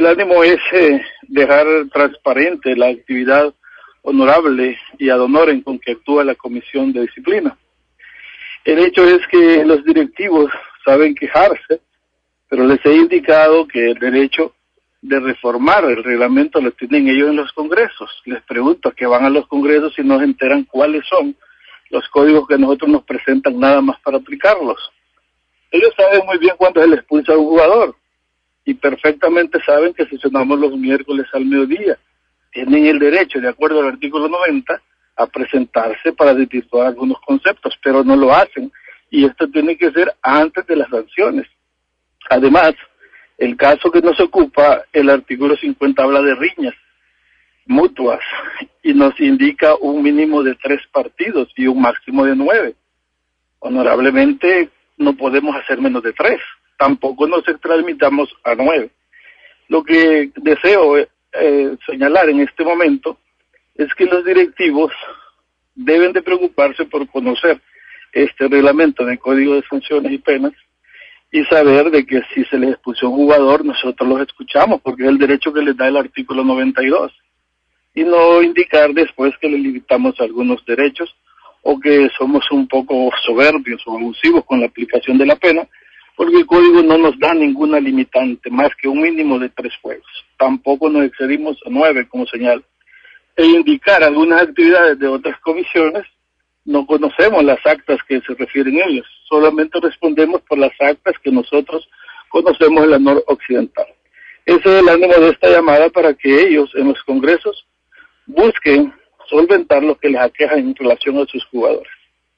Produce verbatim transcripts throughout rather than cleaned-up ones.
el ánimo es eh, dejar transparente la actividad honorable y ad honorem con que actúa la Comisión de Disciplina. El hecho es que los directivos saben quejarse, pero les he indicado que el derecho de reformar el reglamento lo tienen ellos en los congresos. Les pregunto a qué van a los congresos y no se enteran cuáles son los códigos que nosotros nos presentan nada más para aplicarlos. Ellos saben muy bien cuándo se les expulsa a un jugador y perfectamente saben que sesionamos los miércoles al mediodía. Tienen el derecho, de acuerdo al artículo noventa, a presentarse para desvirtuar algunos conceptos, pero no lo hacen, y esto tiene que ser antes de las sanciones. Además, el caso que nos ocupa, el artículo cincuenta habla de riñas mutuas y nos indica un mínimo de tres partidos y un máximo de nueve. Honorablemente no podemos hacer menos de tres, tampoco nos transmitamos a nueve. Lo que deseo eh, señalar en este momento es que los directivos deben de preocuparse por conocer este reglamento de Código de Sanciones y Penas y saber de que si se les expulsó un jugador, nosotros los escuchamos, porque es el derecho que les da el artículo noventa y dos, y no indicar después que le limitamos algunos derechos o que somos un poco soberbios o abusivos con la aplicación de la pena, porque el Código no nos da ninguna limitante, más que un mínimo de tres juegos. Tampoco nos excedimos a nueve, como señala. E indicar algunas actividades de otras comisiones, no conocemos las actas que se refieren a ellos, solamente respondemos por las actas que nosotros conocemos en la noroccidental. Ese es el ánimo de esta llamada, para que ellos en los congresos busquen solventar lo que les aqueja en relación a sus jugadores.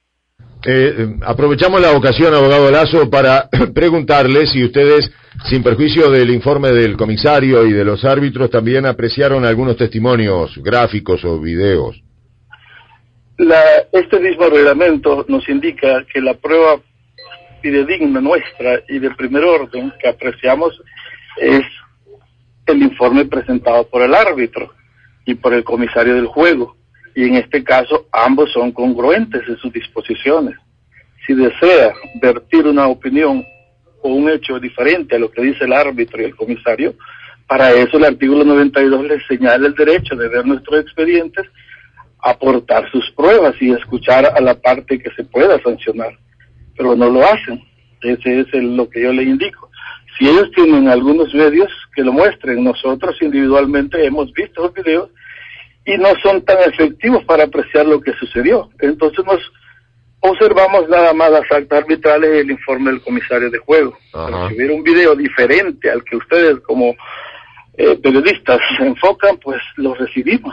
Eh, aprovechamos la ocasión, abogado Lazo, para preguntarle si ustedes, sin perjuicio del informe del comisario y de los árbitros, también apreciaron algunos testimonios gráficos o videos. La, este mismo reglamento nos indica que la prueba fidedigna nuestra y de primer orden que apreciamos es el informe presentado por el árbitro y por el comisario del juego, y en este caso ambos son congruentes en sus disposiciones. Si desea vertir una opinión o un hecho diferente a lo que dice el árbitro y el comisario, para eso el artículo noventa y dos les señala el derecho de ver nuestros expedientes, aportar sus pruebas y escuchar a la parte que se pueda sancionar, pero no lo hacen. Ese es el, lo que yo le indico. Si ellos tienen algunos medios, que lo muestren. Nosotros individualmente hemos visto los videos y no son tan efectivos para apreciar lo que sucedió. Entonces nos observamos nada más las actas arbitrales y el informe del comisario de juego. Pero si hubiera un video diferente al que ustedes como eh, periodistas se enfocan, pues lo recibimos.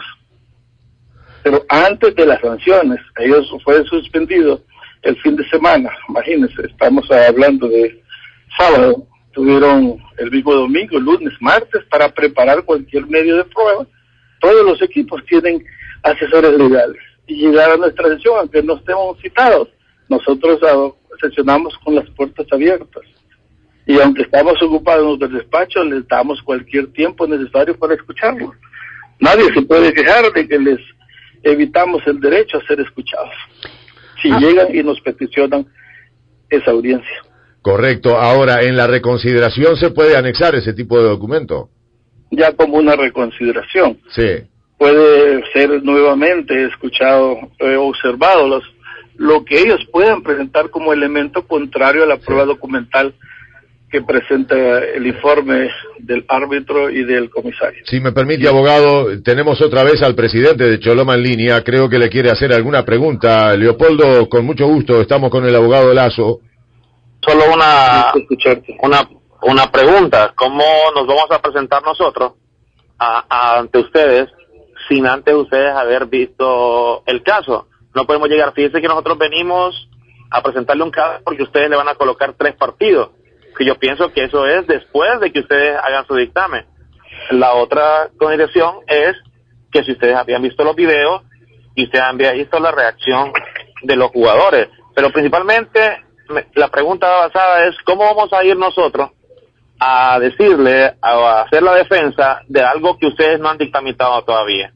Pero antes de las sanciones, ellos fueron suspendidos el fin de semana. Imagínense, estamos hablando de sábado, tuvieron el mismo domingo, lunes, martes, para preparar cualquier medio de prueba. Todos los equipos tienen asesores legales y llegar a nuestra sesión, aunque no estemos citados, nosotros sesionamos con las puertas abiertas. Y aunque estamos ocupados del despacho, les damos cualquier tiempo necesario para escucharlos. Nadie se puede quejar de que les evitamos el derecho a ser escuchados si ah. llegan y nos peticionan esa audiencia. Correcto. Ahora, ¿en la reconsideración se puede anexar ese tipo de documento? Ya como una reconsideración. Sí. Puede ser nuevamente escuchado, eh, observado los, lo que ellos puedan presentar como elemento contrario a la prueba sí. documental que presenta el informe del árbitro y del comisario. Si me permite, sí. abogado, tenemos otra vez al presidente de Choloma en línea. Creo que le quiere hacer alguna pregunta. Leopoldo, con mucho gusto, estamos con el abogado Lazo. Solo una, una, una pregunta. ¿Cómo nos vamos a presentar nosotros a, a, ante ustedes sin antes ustedes haber visto el caso? No podemos llegar. Fíjense que nosotros venimos a presentarle un caso porque ustedes le van a colocar tres partidos, que yo pienso que eso es después de que ustedes hagan su dictamen. La otra consideración es que si ustedes habían visto los videos y ustedes habían visto la reacción de los jugadores, pero principalmente la pregunta basada es cómo vamos a ir nosotros a decirle, a hacer la defensa de algo que ustedes no han dictaminado todavía.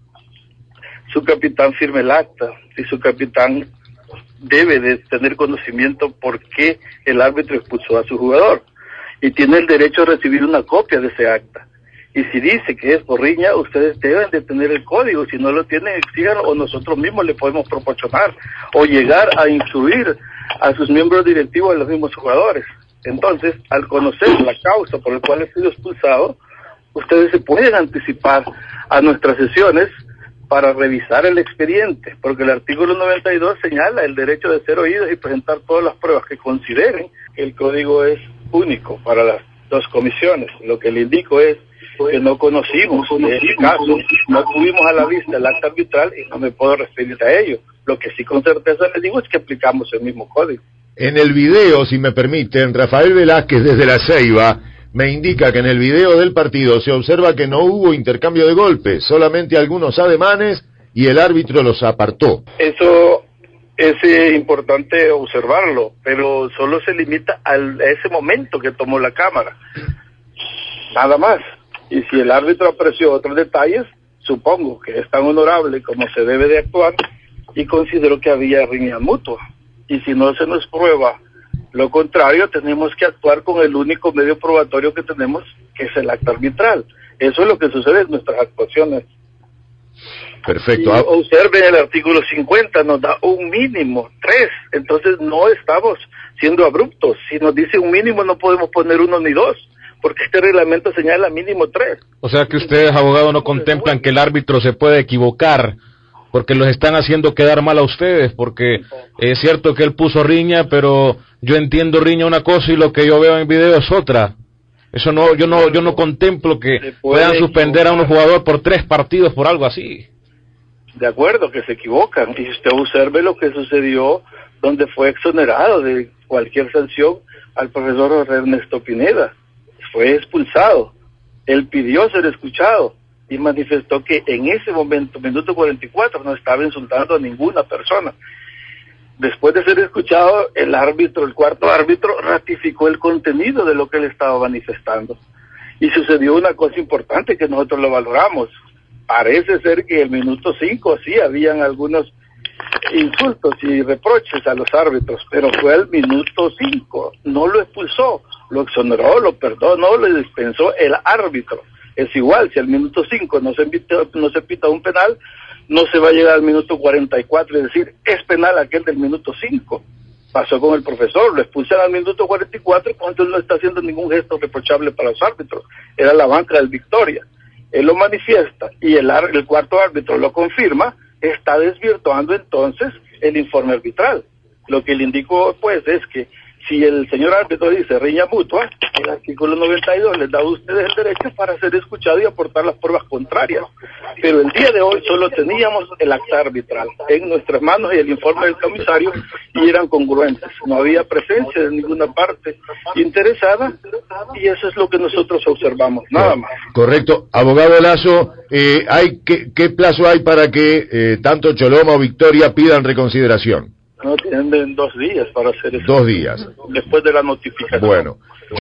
Su capitán firme el acta y su capitán debe de tener conocimiento por qué el árbitro expulsó a su jugador y tiene el derecho a recibir una copia de ese acta. Y si dice que es por riña, ustedes deben de tener el código. Si no lo tienen, exíganlo o nosotros mismos le podemos proporcionar o llegar a instruir a sus miembros directivos, a los mismos jugadores. Entonces, al conocer la causa por la cual he sido expulsado, ustedes se pueden anticipar a nuestras sesiones para revisar el expediente, porque el artículo noventa y dos señala el derecho de ser oídos y presentar todas las pruebas que consideren que el código es único para las dos comisiones. Lo que le indico es que no conocimos ese caso, no tuvimos a la vista el acta arbitral y no me puedo referir a ello. Lo que sí con certeza le digo es que aplicamos el mismo código. En el video, si me permiten, Rafael Velázquez desde La Ceiba me indica que en el video del partido se observa que no hubo intercambio de golpes, solamente algunos ademanes y el árbitro los apartó. Eso es eh, importante observarlo, pero solo se limita al, a ese momento que tomó la cámara. Nada más. Y si el árbitro apreció otros detalles, supongo que es tan honorable como se debe de actuar y considero que había riña mutua. Y si no se nos prueba lo contrario, tenemos que actuar con el único medio probatorio que tenemos, que es el acta arbitral. Eso es lo que sucede en nuestras actuaciones. Perfecto. Y observen el artículo cincuenta, nos da un mínimo, tres. Entonces no estamos siendo abruptos. Si nos dice un mínimo, no podemos poner uno ni dos, porque este reglamento señala mínimo tres. O sea que ustedes, abogados, no contemplan que el árbitro se puede equivocar, porque los están haciendo quedar mal a ustedes, porque es cierto que él puso riña, pero yo entiendo riña una cosa y lo que yo veo en video es otra. Eso no, yo no, yo no contemplo que puedan suspender a un jugador por tres partidos por algo así. De acuerdo, que se equivocan. Y usted observe lo que sucedió donde fue exonerado de cualquier sanción al profesor Ernesto Pineda. Fue expulsado. Él pidió ser escuchado y manifestó que en ese momento, minuto cuarenta y cuatro, no estaba insultando a ninguna persona. Después de ser escuchado, el árbitro, el cuarto árbitro, ratificó el contenido de lo que él estaba manifestando. Y sucedió una cosa importante que nosotros lo valoramos. Parece ser que el minuto cinco sí habían algunos insultos y reproches a los árbitros, pero fue el minuto cinco, no lo expulsó, lo exoneró, lo perdonó, le dispensó el árbitro. Es igual, si al minuto cinco no se, invita, no se pita un penal, no se va a llegar al minuto cuarenta y cuatro y decir, es penal aquel del minuto cinco. Pasó con el profesor, lo expulsan al minuto cuarenta y cuatro cuando él no está haciendo ningún gesto reprochable para los árbitros. Era la banca del Victoria. Él lo manifiesta y el, el cuarto árbitro lo confirma, está desvirtuando entonces el informe arbitral. Lo que le indico pues es que si el señor árbitro dice riña mutua, el artículo noventa y dos les da a ustedes el derecho para ser escuchado y aportar las pruebas contrarias. Pero el día de hoy solo teníamos el acta arbitral en nuestras manos y el informe del comisario y eran congruentes. No había presencia de ninguna parte interesada y eso es lo que nosotros observamos, nada más. Correcto. Abogado Lazo, eh, hay ¿qué, qué plazo hay para que eh, tanto Choloma o Victoria pidan reconsideración? No, tienen dos días para hacer eso. Dos días. Después de la notificación. Bueno,